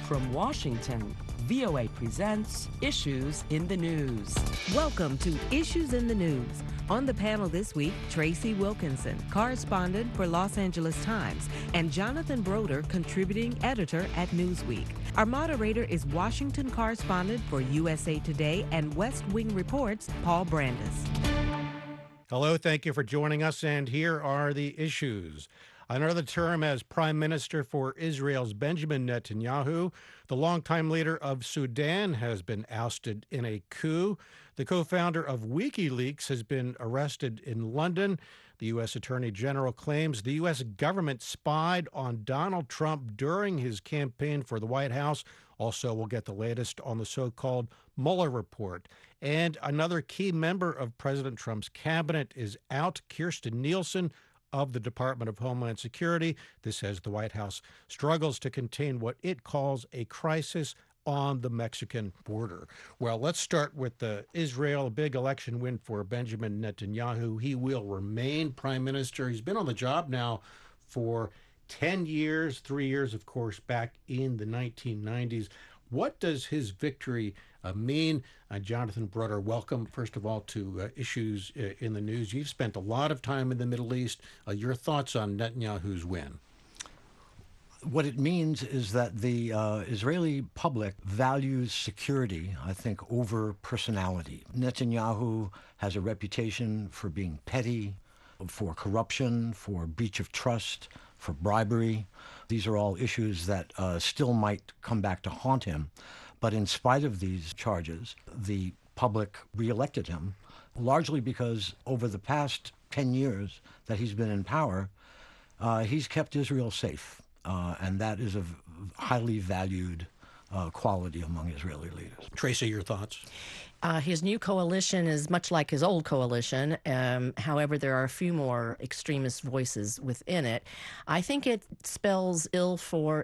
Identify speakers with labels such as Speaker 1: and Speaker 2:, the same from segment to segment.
Speaker 1: From Washington, VOA presents Issues in the News.
Speaker 2: Welcome to Issues in the News. On the panel this week, Tracy Wilkinson, correspondent for Los Angeles Times, and Jonathan Broder, contributing editor at Newsweek. Our moderator is Washington correspondent for USA Today and West Wing Report's Paul Brandis.
Speaker 3: Hello, thank you for joining us, and here are the issues. Another term as Prime Minister for Israel's Benjamin Netanyahu. The longtime leader of Sudan has been ousted in a coup. The co-founder of WikiLeaks has been arrested in London. The U.S. Attorney General claims the U.S. government spied on Donald Trump during his campaign for the White House. Also, we'll get the latest on the so-called Mueller report. And another key member of President Trump's cabinet is out, Kirstjen Nielsen, of the Department of Homeland Security. This as the White House struggles to contain what it calls a crisis on the Mexican border. Well, let's start with Israel, a big election win for Benjamin Netanyahu. He will remain prime minister. He's been on the job now for 10 years, 3 years, of course, back in the 1990s. What does his victory mean? Jonathan Broder, welcome, first of all, to Issues in the News. You've spent a lot of time in the Middle East. Your thoughts on Netanyahu's win?
Speaker 4: What it means is that the Israeli public values security, I think, over personality. Netanyahu has a reputation for being petty, for corruption, for breach of trust, for bribery. These are all issues that still might come back to haunt him. But in spite of these charges, the public reelected him, largely because over the past 10 years that he's been in power, he's kept Israel safe. And that is a highly valued quality among Israeli leaders.
Speaker 3: Tracy, your thoughts?
Speaker 5: His new coalition is much like his old coalition. However, there are a few more extremist voices within it. I think it spells ill for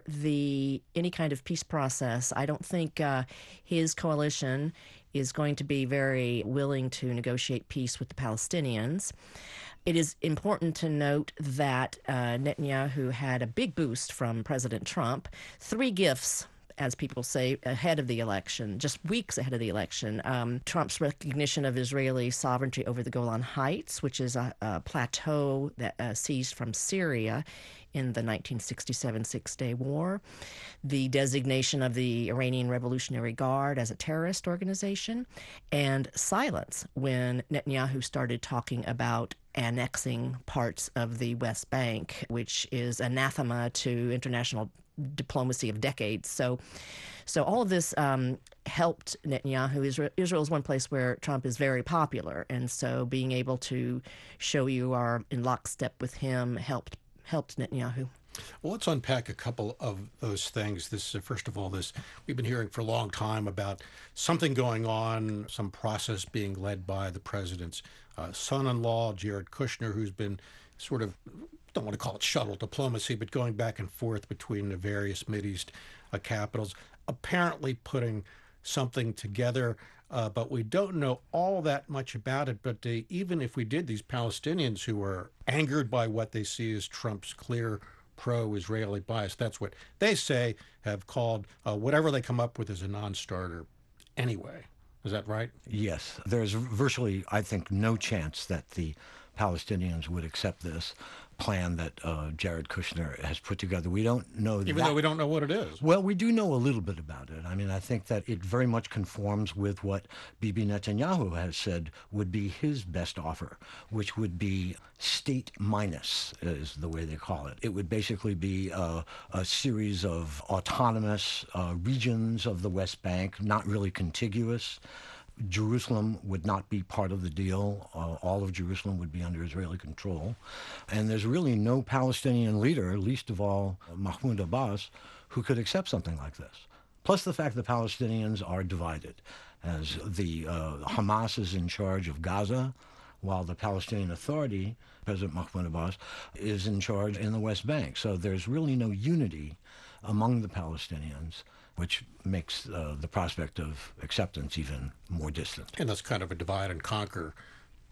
Speaker 5: any kind of peace process. I don't think his coalition is going to be very willing to negotiate peace with the Palestinians. It is important to note that Netanyahu had a big boost from President Trump. 3 gifts, as people say, ahead of the election, just weeks ahead of the election. Trump's recognition of Israeli sovereignty over the Golan Heights, which is a plateau that seized from Syria in the 1967 Six-Day War. The designation of the Iranian Revolutionary Guard as a terrorist organization. And silence when Netanyahu started talking about annexing parts of the West Bank, which is anathema to international diplomacy of decades. So all of this helped Netanyahu. Israel is one place where Trump is very popular, and so being able to show you are in lockstep with him helped Netanyahu.
Speaker 3: Well, let's unpack a couple of those things. First of all, we've been hearing for a long time about something going on, some process being led by the president's son-in-law, Jared Kushner, who's been sort of, don't want to call it shuttle diplomacy, but going back and forth between the various Mideast capitals, apparently putting something together. But we don't know all that much about it. But even if we did, these Palestinians who are angered by what they see as Trump's clear pro-Israeli bias, that's what they say, have called whatever they come up with as a non-starter anyway. Is that right?
Speaker 4: Yes. There's virtually, I think, no chance that the Palestinians would accept this plan that Jared Kushner has put together. We don't know that.
Speaker 3: Even though we don't know what it is.
Speaker 4: Well, we do know a little bit about it. I mean, I think that it very much conforms with what Bibi Netanyahu has said would be his best offer, which would be state minus, is the way they call it. It would basically be a series of autonomous regions of the West Bank, not really contiguous. Jerusalem would not be part of the deal. All of Jerusalem would be under Israeli control. And there's really no Palestinian leader, least of all Mahmoud Abbas, who could accept something like this. Plus the fact that Palestinians are divided, as the Hamas is in charge of Gaza, while the Palestinian Authority, President Mahmoud Abbas, is in charge in the West Bank. So there's really no unity among the Palestinians, which makes the prospect of acceptance even more distant.
Speaker 3: And that's kind of a divide and conquer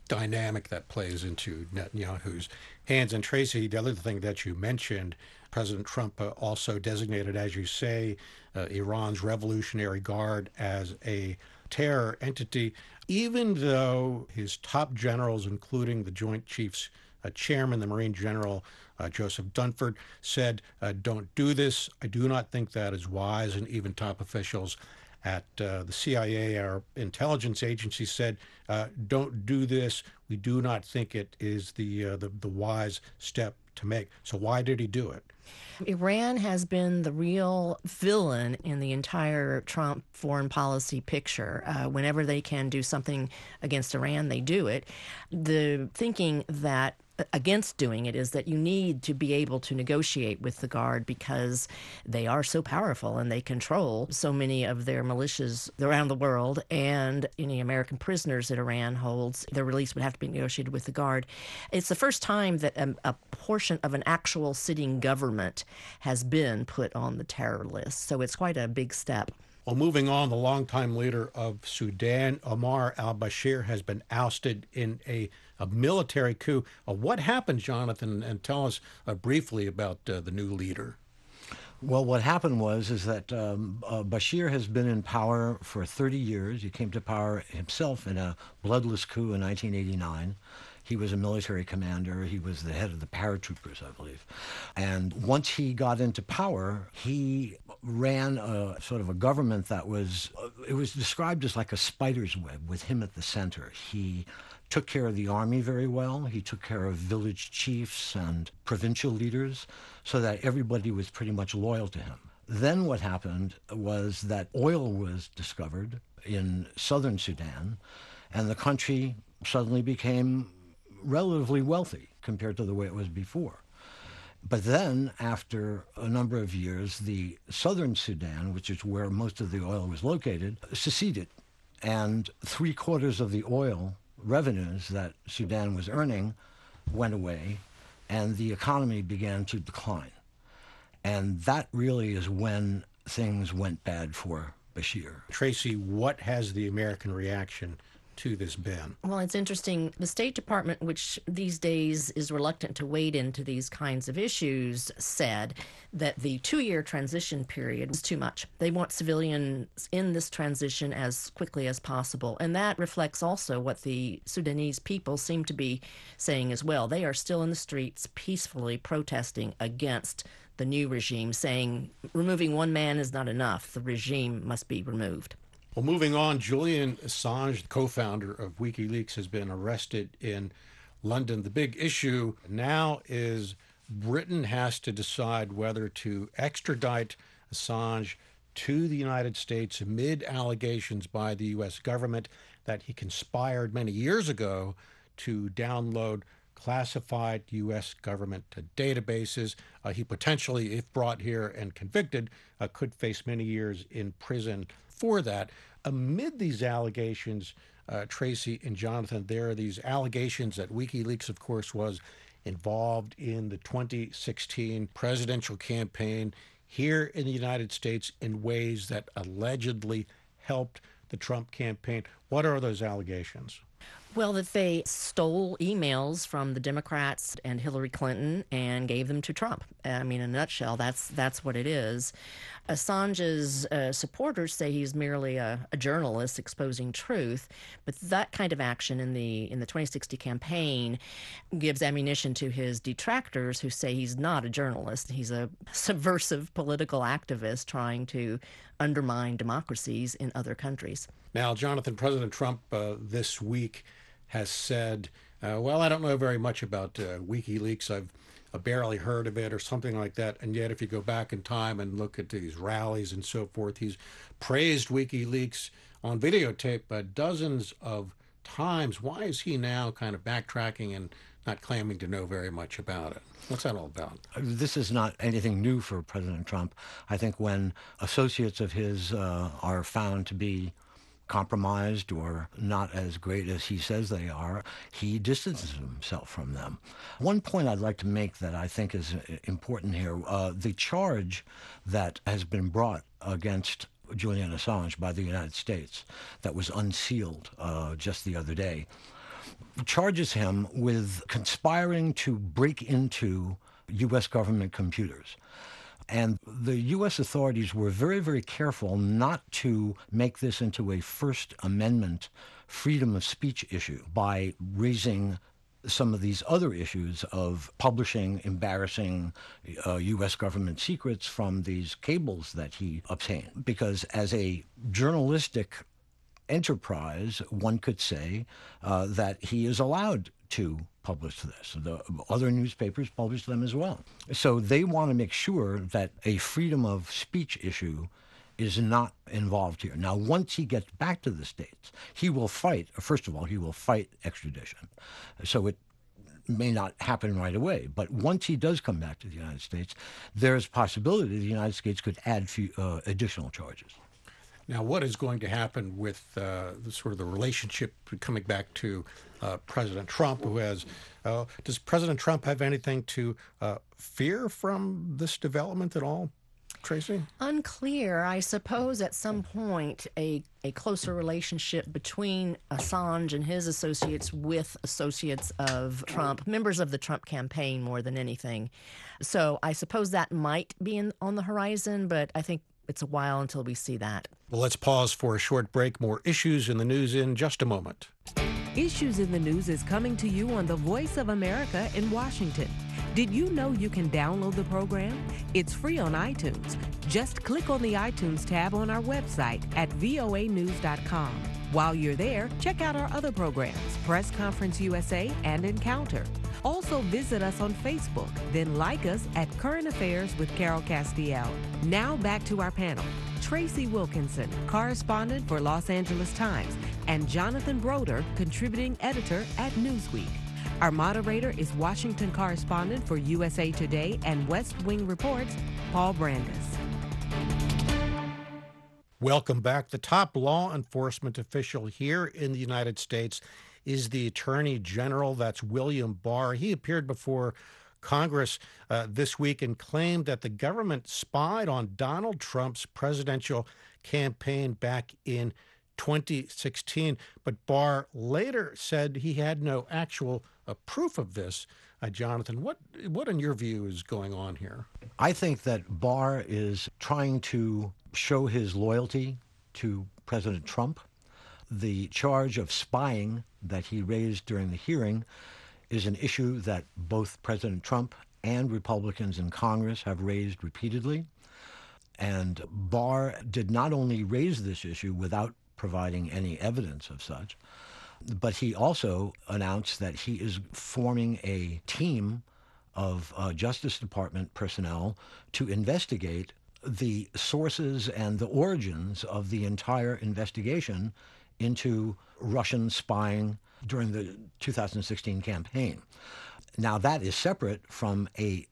Speaker 3: dynamic that plays into Netanyahu's hands. And Tracy, the other thing that you mentioned, President Trump also designated, as you say, Iran's Revolutionary Guard as a terror entity, even though his top generals, including the Joint Chiefs Chairman, the Marine General Joseph Dunford, said, don't do this. I do not think that is wise. And even top officials at the CIA, our intelligence agency, said, don't do this. We do not think it is the wise step to make. So why did he do it?
Speaker 5: Iran has been the real villain in the entire Trump foreign policy picture. Whenever they can do something against Iran, they do it. The thinking that against doing it is that you need to be able to negotiate with the Guard because they are so powerful and they control so many of their militias around the world, and any American prisoners that Iran holds, their release would have to be negotiated with the Guard. It's the first time that a portion of an actual sitting government has been put on the terror list, so it's quite a big step.
Speaker 3: Well, moving on, the longtime leader of Sudan, Omar al-Bashir, has been ousted in a military coup. What happened, Jonathan? And tell us briefly about the new leader.
Speaker 4: Well, what happened is that Bashir has been in power for 30 years. He came to power himself in a bloodless coup in 1989. He was a military commander. He was the head of the paratroopers, I believe. And once he got into power, he ran a sort of a government that was, it was described as like a spider's web with him at the center. He took care of the army very well. He took care of village chiefs and provincial leaders so that everybody was pretty much loyal to him. Then what happened was that oil was discovered in southern Sudan, and the country suddenly became relatively wealthy compared to the way it was before. But then, after a number of years, the southern Sudan, which is where most of the oil was located, seceded. And 3/4 of the oil revenues that Sudan was earning went away, and the economy began to decline. And that really is when things went bad for Bashir.
Speaker 3: Tracy, what has the American reaction to this ban?
Speaker 5: Well, it's interesting. The State Department, which these days is reluctant to wade into these kinds of issues, said that the 2-year transition period was too much. They want civilians in this transition as quickly as possible. And that reflects also what the Sudanese people seem to be saying as well. They are still in the streets peacefully protesting against the new regime, saying removing one man is not enough. The regime must be removed.
Speaker 3: Well, moving on, Julian Assange, the co-founder of WikiLeaks, has been arrested in London. The big issue now is Britain has to decide whether to extradite Assange to the United States amid allegations by the U.S. government that he conspired many years ago to download classified U.S. government databases. He potentially, if brought here and convicted, could face many years in prison for that. Amid these allegations, Tracy and Jonathan, there are these allegations that WikiLeaks, of course, was involved in the 2016 presidential campaign here in the United States in ways that allegedly helped the Trump campaign. What are those allegations?
Speaker 5: Well, that they stole emails from the Democrats and Hillary Clinton and gave them to Trump. I mean, in a nutshell, that's what it is. Assange's supporters say he's merely a journalist exposing truth, but that kind of action in the 2060 campaign gives ammunition to his detractors who say he's not a journalist. He's a subversive political activist trying to undermine democracies in other countries.
Speaker 3: Now, Jonathan, President Trump this week has said, well, I don't know very much about WikiLeaks. I've barely heard of it or something like that. And yet, if you go back in time and look at these rallies and so forth, he's praised WikiLeaks on videotape dozens of times. Why is he now kind of backtracking and not claiming to know very much about it? What's that all about?
Speaker 4: This is not anything new for President Trump. I think when associates of his are found to be compromised or not as great as he says they are, he distances himself from them. One point I'd like to make that I think is important here, the charge that has been brought against Julian Assange by the United States that was unsealed just the other day, charges him with conspiring to break into U.S. government computers. And the U.S. authorities were very, very careful not to make this into a First Amendment freedom of speech issue by raising some of these other issues of publishing embarrassing U.S. government secrets from these cables that he obtained. Because as a journalistic enterprise, one could say that he is allowed to publish this. The other newspapers publish them as well. So they want to make sure that a freedom of speech issue is not involved here. Now, once he gets back to the States, he will fight, first of all, he will fight extradition. So it may not happen right away. But once he does come back to the United States, there's a possibility the United States could add additional charges.
Speaker 3: Now, what is going to happen with the relationship coming back to President Trump, who has, does President Trump have anything to fear from this development at all, Tracy?
Speaker 5: Unclear. I suppose at some point a closer relationship between Assange and his associates with associates of Trump, members of the Trump campaign more than anything. So I suppose that might be on the horizon, but I think it's a while until we see that.
Speaker 3: Well, let's pause for a short break. More issues in the news in just a moment.
Speaker 2: Issues in the News is coming to you on the Voice of America in Washington. Did you know you can download the program? It's free on iTunes. Just click on the iTunes tab on our website at voanews.com. While you're there, check out our other programs, Press Conference USA and Encounter. Also visit us on Facebook, then like us at Current Affairs with Carol Castiel. Now back to our panel. Tracy Wilkinson, correspondent for Los Angeles Times, and Jonathan Broder, contributing editor at Newsweek. Our moderator is Washington correspondent for USA Today and West Wing Reports, Paul Brandus.
Speaker 3: Welcome back. The top law enforcement official here in the United States is the Attorney General. That's William Barr. He appeared before Congress this week and claimed that the government spied on Donald Trump's presidential campaign back in 2016. But Barr later said he had no actual proof of this. Jonathan, what in your view is going on here?
Speaker 4: I think that Barr is trying to show his loyalty to President Trump. The charge of spying that he raised during the hearing is an issue that both President Trump and Republicans in Congress have raised repeatedly. And Barr did not only raise this issue without providing any evidence of such, but he also announced that he is forming a team of Justice Department personnel to investigate the sources and the origins of the entire investigation into Russian spying during the 2016 campaign. Now, that is separate from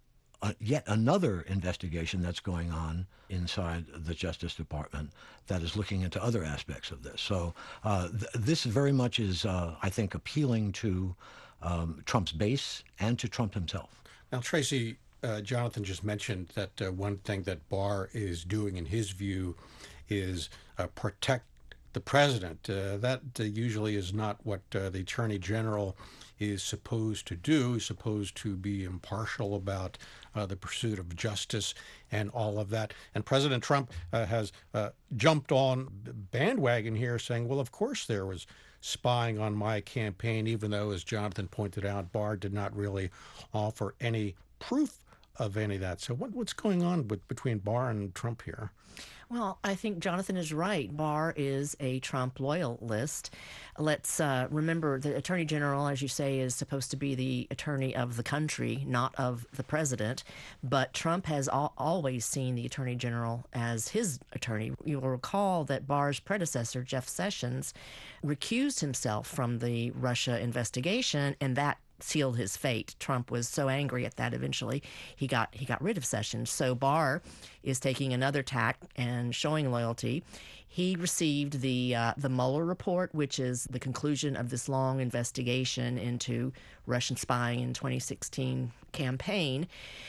Speaker 4: yet another investigation that's going on inside the Justice Department that is looking into other aspects of this. So this very much is, I think, appealing to Trump's base and to Trump himself.
Speaker 3: Now, Tracy, Jonathan just mentioned that one thing that Barr is doing, in his view, is protect the president. That usually is not what the Attorney General is supposed to do. He's supposed to be impartial about the pursuit of justice and all of that. And President Trump has jumped on bandwagon here saying, well, of course there was spying on my campaign, even though, as Jonathan pointed out, Barr did not really offer any proof of any of that. So what's going on between Barr and Trump here?
Speaker 5: Well, I think Jonathan is right. Barr is a Trump loyalist. Let's remember the Attorney General, as you say, is supposed to be the attorney of the country, not of the president. But Trump has always seen the Attorney General as his attorney. You will recall that Barr's predecessor, Jeff Sessions, recused himself from the Russia investigation, and that sealed his fate. Trump was so angry at that eventually he got rid of Sessions. So Barr is taking another tack and showing loyalty. He received the Mueller report, which is the conclusion of this long investigation into Russian spying in 2016 campaign,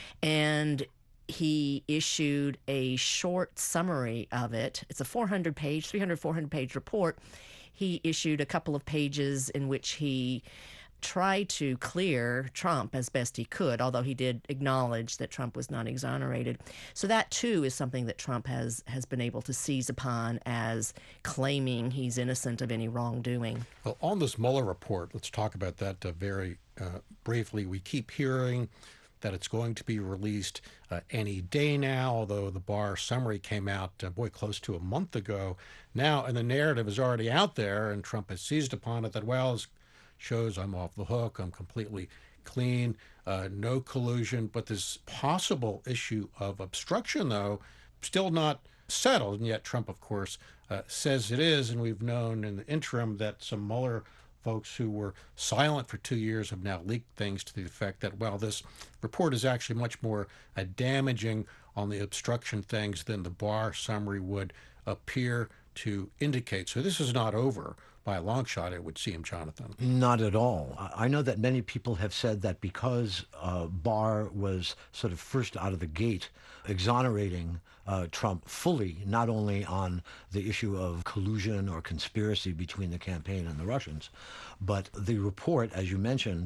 Speaker 5: and he issued a short summary of it. It's a 400-page report he issued a couple of pages in which he tried to clear Trump as best he could, although he did acknowledge that Trump was not exonerated. So that, too, is something that Trump has been able to seize upon as claiming he's innocent of any wrongdoing.
Speaker 3: Well, on this Mueller report, let's talk about that very briefly. We keep hearing that it's going to be released any day now, although the Barr summary came out, close to a month ago now, and the narrative is already out there, and Trump has seized upon it that, well, it shows I'm off the hook, I'm completely clean, no collusion. But this possible issue of obstruction, though, still not settled, and yet Trump, of course, says it is, and we've known in the interim that some Mueller folks who were silent for 2 years have now leaked things to the effect that, well, this report is actually much more damaging on the obstruction things than the Barr summary would appear to indicate. So this is not over by a long shot, it would seem, Jonathan.
Speaker 4: Not at all. I know that many people have said that because Barr was sort of first out of the gate exonerating Trump fully, not only on the issue of collusion or conspiracy between the campaign and the Russians, but the report, as you mentioned,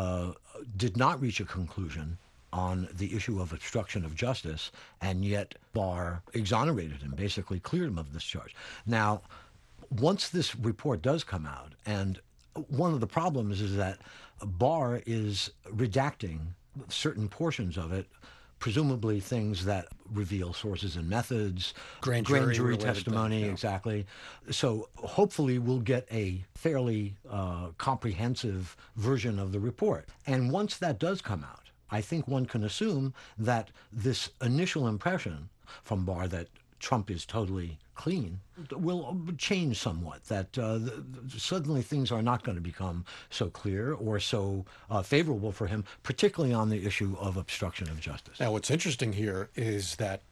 Speaker 4: did not reach a conclusion on the issue of obstruction of justice, and yet Barr exonerated him, basically cleared him of this charge. Now, once this report does come out, and one of the problems is that Barr is redacting certain portions of it, presumably things that reveal sources and methods, grand jury testimony, exactly. So hopefully we'll get a fairly comprehensive version of the report. And once that does come out, I think one can assume that this initial impression from Barr that Trump is totally clean will change somewhat, that suddenly things are not going to become so clear or so favorable for him, particularly on the issue of obstruction of justice.
Speaker 3: Now, what's interesting here is that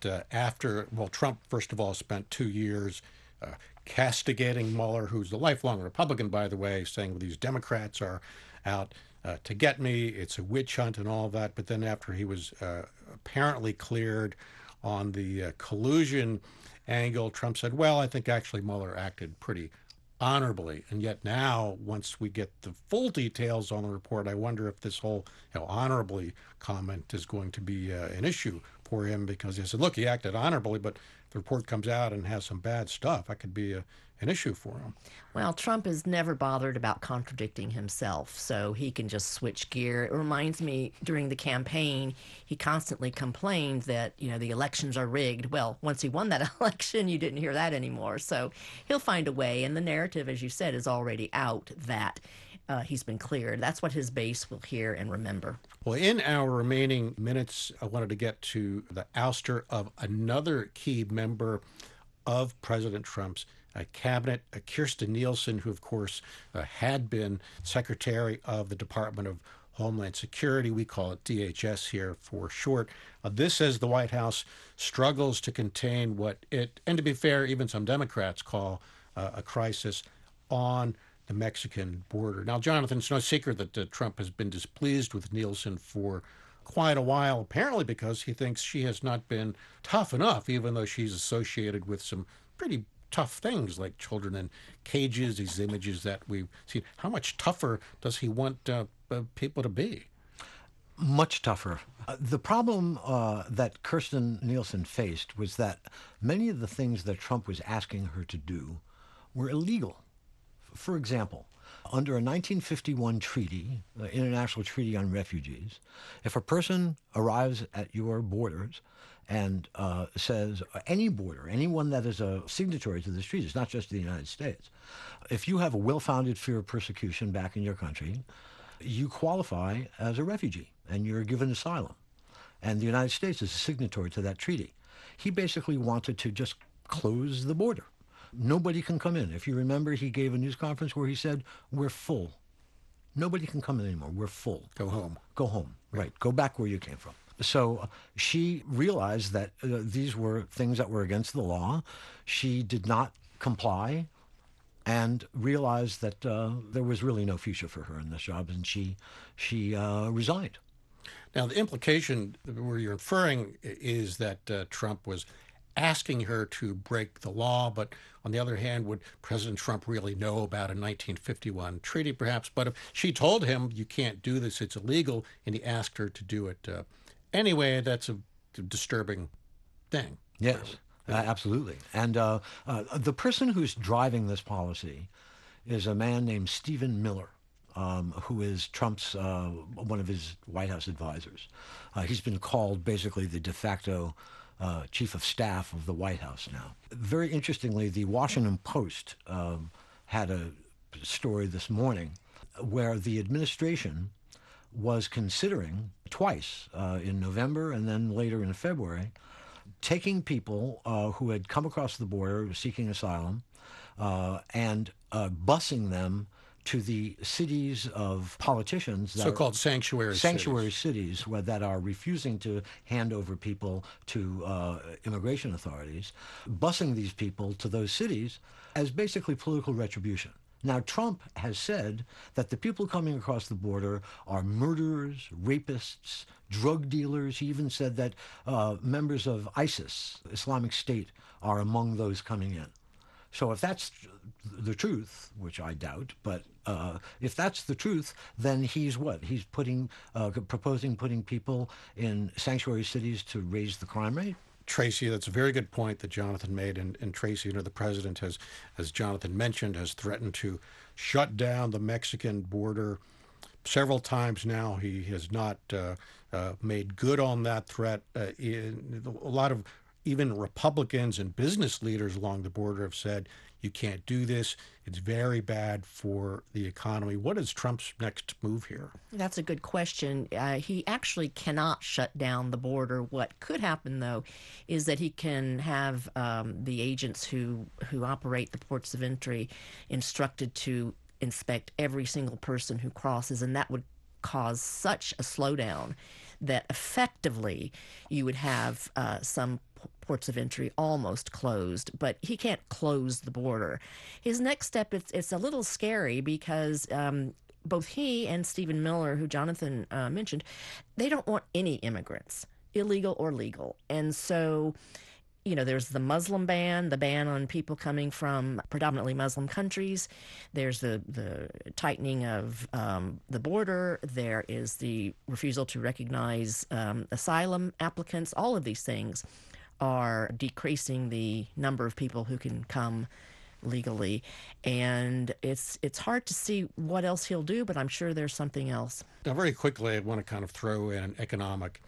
Speaker 3: Trump, first of all, spent 2 years castigating Mueller, who's a lifelong Republican, by the way, saying these Democrats are out to get me, it's a witch hunt and all that. But then after he was apparently cleared on the collusion angle, Trump said, well, I think actually Mueller acted pretty honorably. And yet now, once we get the full details on the report, I wonder if this whole honorably comment is going to be an issue for him, because he said, look, he acted honorably, but if the report comes out and has some bad stuff, that could be an issue for him.
Speaker 5: Well, Trump is never bothered about contradicting himself, so he can just switch gear. It reminds me, during the campaign, he constantly complained that, the elections are rigged. Well, once he won that election, you didn't hear that anymore. So he'll find a way, and the narrative, as you said, is already out that he's been cleared. That's what his base will hear and remember.
Speaker 3: Well, in our remaining minutes, I wanted to get to the ouster of another key member of President Trump's cabinet, Kirstjen Nielsen, who, of course, had been Secretary of the Department of Homeland Security. We call it DHS here for short. This, as the White House struggles to contain what it, and to be fair, even some Democrats call a crisis on the Mexican border. Now, Jonathan, it's no secret that Trump has been displeased with Nielsen for quite a while, apparently because he thinks she has not been tough enough, even though she's associated with some pretty tough things like children in cages, these images that we've seen. How much tougher does he want people to be?
Speaker 4: Much tougher. The problem that Kirstjen Nielsen faced was that many of the things that Trump was asking her to do were illegal. For example, under a 1951 treaty, the International Treaty on Refugees, if a person arrives at your borders and says, any border, anyone that is a signatory to this treaty, it's not just the United States, if you have a well-founded fear of persecution back in your country, you qualify as a refugee and you're given asylum. And the United States is a signatory to that treaty. He basically wanted to just close the border. Nobody can come in. If you remember, he gave a news conference where he said, we're full. Nobody can come in anymore. We're full.
Speaker 3: Go home.
Speaker 4: Go home. Right. Go back where you came from. So she realized that these were things that were against the law. She did not comply and realized that there was really no future for her in this job, and she resigned.
Speaker 3: Now, the implication where you're inferring is that Trump was asking her to break the law. But on the other hand, would President Trump really know about a 1951 treaty, perhaps? But if she told him, you can't do this, it's illegal, and he asked her to do it anyway, that's a disturbing thing.
Speaker 4: Yes, absolutely. And the person who's driving this policy is a man named Stephen Miller, who is Trump's, one of his White House advisors. He's been called basically the de facto chief of staff of the White House now. Very interestingly, the Washington Post had a story this morning where the administration was considering twice, in November and then later in February, taking people who had come across the border seeking asylum and busing them to the cities of politicians,
Speaker 3: so-called sanctuary
Speaker 4: cities that are refusing to hand over people to immigration authorities, busing these people to those cities as basically political retribution. Now, Trump has said that the people coming across the border are murderers, rapists, drug dealers. He even said that members of ISIS, Islamic State, are among those coming in. So if that's the truth, which I doubt, but if that's the truth, then he's what? He's proposing putting people in sanctuary cities to raise the crime rate?
Speaker 3: Tracy, that's a very good point that Jonathan made. And Tracy, the president has, as Jonathan mentioned, has threatened to shut down the Mexican border several times now. He has not made good on that threat. A lot of even Republicans and business leaders along the border have said, you can't do this. It's very bad for the economy. What is Trump's next move here?
Speaker 5: That's a good question. He actually cannot shut down the border. What could happen, though, is that he can have the agents who operate the ports of entry instructed to inspect every single person who crosses, and that would cause such a slowdown that effectively you would have some ports of entry almost closed, but he can't close the border. His next step, it's a little scary because both he and Stephen Miller, who Jonathan mentioned, they don't want any immigrants, illegal or legal. And so, there's the Muslim ban, the ban on people coming from predominantly Muslim countries. There's the tightening of the border. There is the refusal to recognize asylum applicants. All of these things are decreasing the number of people who can come legally. And it's hard to see what else he'll do, but I'm sure there's something else.
Speaker 3: Now, very quickly, I want to kind of throw in an economic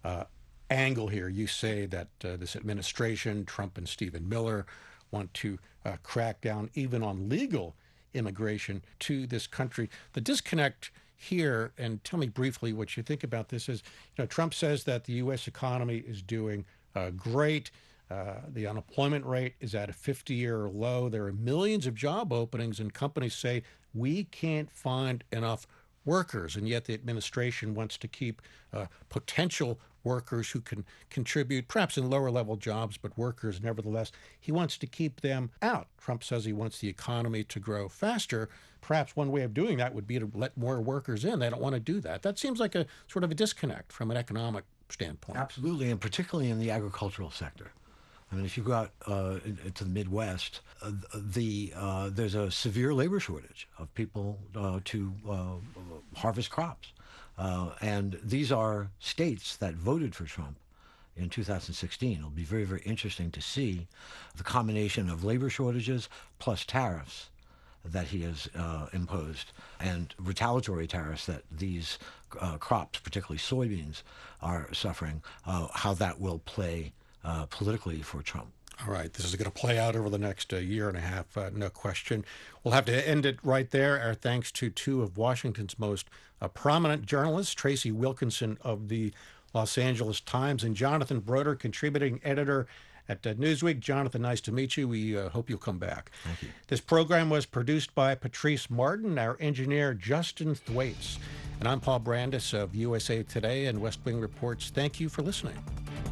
Speaker 3: angle here. You say that this administration, Trump and Stephen Miller, want to crack down even on legal immigration to this country. The disconnect here, and tell me briefly what you think about this, is Trump says that the U.S. economy is doing great. The unemployment rate is at a 50-year low. There are millions of job openings, and companies say we can't find enough workers, and yet the administration wants to keep potential workers who can contribute, perhaps in lower-level jobs, but workers nevertheless. He wants to keep them out. Trump says he wants the economy to grow faster. Perhaps one way of doing that would be to let more workers in. They don't want to do that. That seems like a sort of a disconnect from an economic standpoint.
Speaker 4: Absolutely, and particularly in the agricultural sector. I mean, if you go out into the Midwest, there's a severe labor shortage of people to harvest crops. And these are states that voted for Trump in 2016. It'll be very, very interesting to see the combination of labor shortages plus tariffs that he has imposed, and retaliatory tariffs that these crops, particularly soybeans, are suffering, how that will play politically for Trump.
Speaker 3: All right. This is going to play out over the next year and a half, no question. We'll have to end it right there. Our thanks to two of Washington's most prominent journalists, Tracy Wilkinson of the Los Angeles Times and Jonathan Broder, contributing editor at Newsweek. Jonathan, nice to meet you. We hope you'll come back.
Speaker 4: Thank you.
Speaker 3: This program was produced by Patrice Martin, our engineer Justin Thwaites, and I'm Paul Brandis of USA Today and West Wing Reports. Thank you for listening.